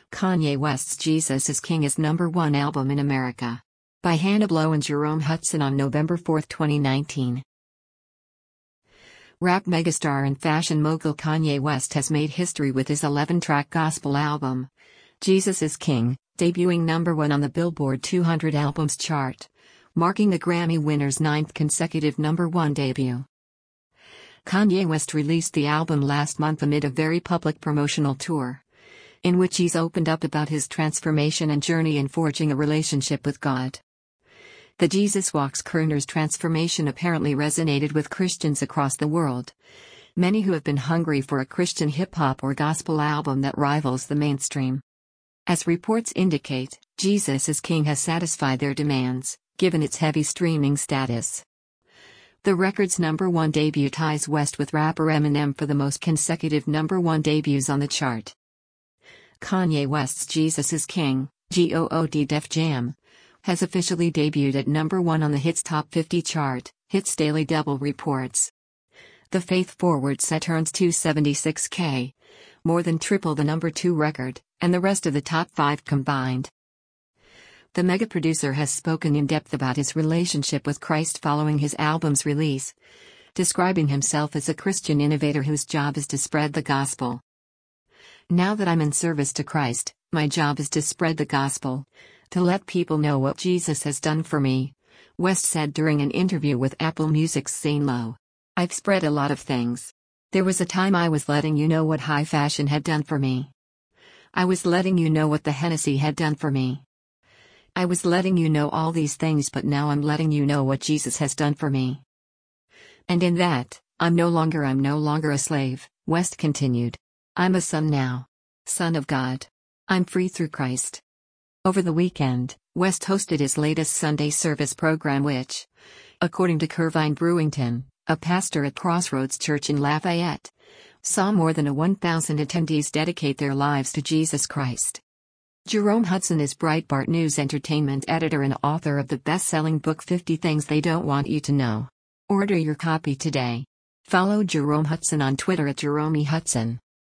Kanye West's Jesus is King is #1 album in America. By Hannah Blow and Jerome Hudson on November 4, 2019. Rap megastar and fashion mogul Kanye West has made history with his 11-track gospel album, Jesus is King, debuting #1 on the Billboard 200 Albums chart, marking the Grammy winner's 9th consecutive #1 debut. Kanye West released the album last month amid a very public promotional tour, in which he's opened up about his transformation and journey in forging a relationship with God. The Jesus Walks crooner's transformation apparently resonated with Christians across the world, many who have been hungry for a Christian hip-hop or gospel album that rivals the mainstream. As reports indicate, Jesus is King has satisfied their demands, given its heavy streaming status. The record's #1 debut ties West with rapper Eminem for the most consecutive #1 debuts on the chart. Kanye West's Jesus is King, GOOD Def Jam, has officially debuted at #1 on the Hits Top 50 chart, Hits Daily Double reports. The faith-forward set earns $276K, more than triple the #2 record, and the rest of the top 5 combined. The mega producer has spoken in depth about his relationship with Christ following his album's release, describing himself as a Christian innovator whose job is to spread the gospel. Now that I'm in service to Christ, my job is to spread the gospel, to let people know what Jesus has done for me, West said during an interview with Apple Music's Zane Lowe. I've spread a lot of things. There was a time I was letting you know what high fashion had done for me. I was letting you know what the Hennessy had done for me. I was letting you know all these things, but now I'm letting you know what Jesus has done for me. And in that, I'm no longer a slave, West continued. I'm a son now. Son of God. I'm free through Christ. Over the weekend, West hosted his latest Sunday service program which, according to Kervine Brewington, a pastor at Crossroads Church in Lafayette, saw more than 1,000 attendees dedicate their lives to Jesus Christ. Jerome Hudson is Breitbart News entertainment editor and author of the best-selling book 50 Things They Don't Want You to Know. Order your copy today. Follow Jerome Hudson on Twitter at Jerome Hudson.